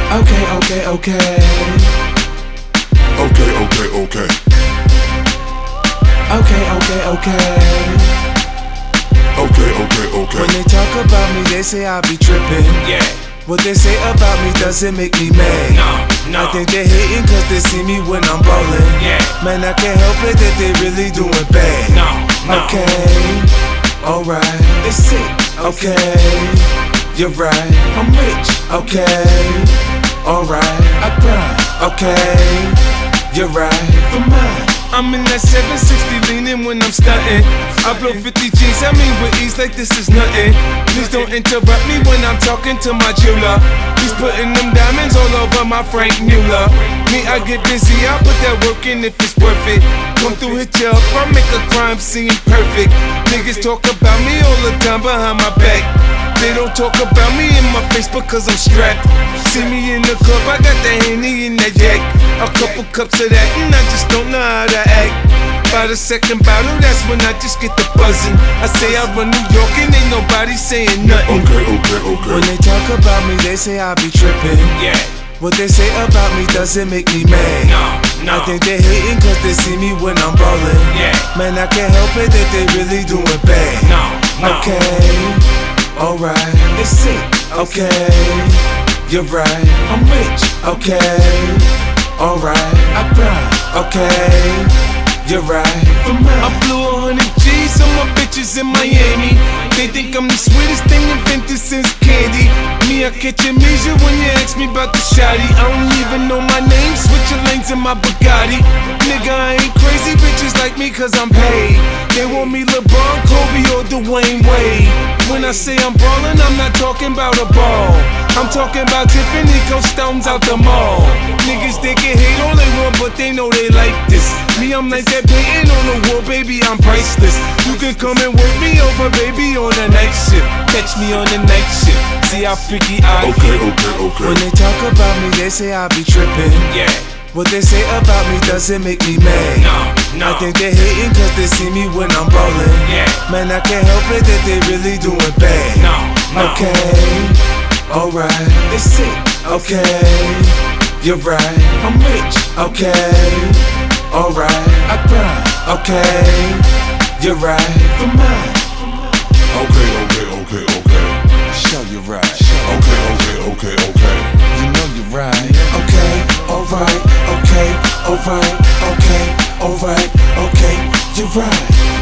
Okay, okay, okay. Okay, okay, okay. Okay, okay, okay. Okay, okay, okay. When they talk about me, they say I be trippin'. Yeah. What they say about me doesn't make me mad. No. I think they hating cause they see me when I'm ballin'. Yeah. Man, I can't help it that they really doing bad. No. Okay, alright. It's sick. Okay, you're right. I'm rich. Okay, alright. I grind. Okay, you're right. For mine. I'm in that 760 leaning when I'm stuntin'. I blow 50 G's, I mean with ease like this is nothing. Please don't interrupt me when I'm talking to my jeweler. He's putting them diamonds all over my Frank Mueller. Me, I get busy, I put that work in if it's worth it. Come through, hit you up, I make a crime scene perfect. Niggas talk about me all the time behind my back. They don't talk about me in my face because I'm strapped. See me in the club, I got the Henny in that yak. A couple cups of that and I just don't know how to act. By the second bottle, that's when I just get the buzzing. I say I run New York and ain't nobody saying nothing. Okay, okay, okay. When they talk about me, they say I be trippin'. Yeah. What they say about me doesn't make me mad. No. I think they hating cause they see me when I'm ballin'. Yeah. Man, I can't help it that they really doing bad. No. Okay, alright. It's sick. Okay, you're right. I'm rich. Okay, alright. I grind. Okay, you're right. For mine. I blew 100 G's on my bitches in Miami. They think I'm the sweetest thing invented since candy. Me, I catch amnesia when you ask me about the shawty. I don't even know my name, switching lanes in my Bugatti. Nigga, I ain't crazy, bitches like me cause I'm paid. They want me LeBron, Kobe, or Dwayne Wade. When I say I'm ballin', I'm not talking about a ball. I'm talking about Tiffany Stones out the mall. Niggas, they can hate all they want, but they know they like this. Me, I'm like that painting on the wall, baby, I'm priceless. You can come and work me over, baby, on the night shift. Catch me on the night shift. See how freaky I Okay, get. okay, okay. When they talk about me, they say I be trippin'. Yeah. What they say about me doesn't make me mad. No. I think they hating cause they see me when I'm ballin'. Yeah. Man, I can't help it that they really doing bad. No. Okay, alright. It's sick. Okay, you're right. I'm rich. Okay, alright. I grind. Okay, you're right. For mine. Okay, okay, okay, okay. Show you right. Okay, okay, okay, okay. You know you're right. Okay, alright. Okay, alright. Okay, alright. Okay, you're right.